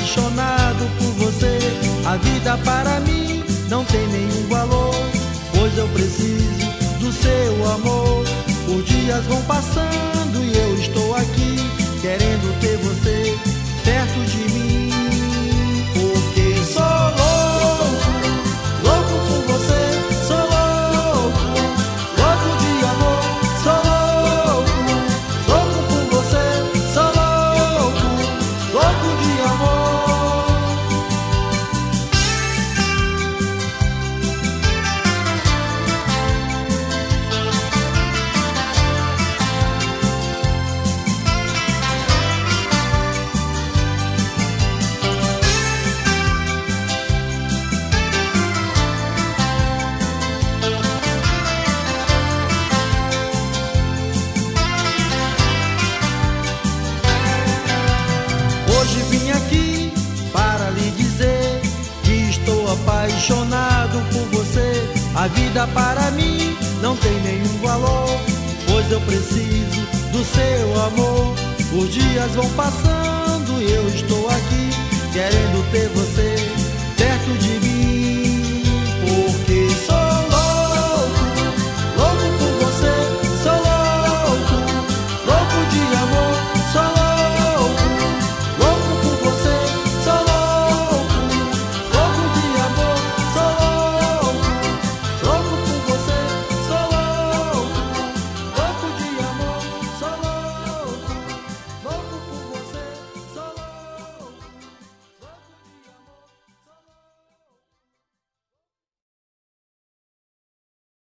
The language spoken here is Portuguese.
apaixonado por você. A vida para mim não tem nenhum valor, pois eu preciso do seu amor. Os dias vão passando e eu estou aqui querendo ter você perto de mim, porque sou louco, louco por você. Sou louco, louco de amor. Sou louco, louco por você. Sou louco, louco de amor. Hoje vim aqui para lhe dizer que estou apaixonado por você. A vida para mim não tem nenhum valor, pois eu preciso do seu amor. Os dias vão passando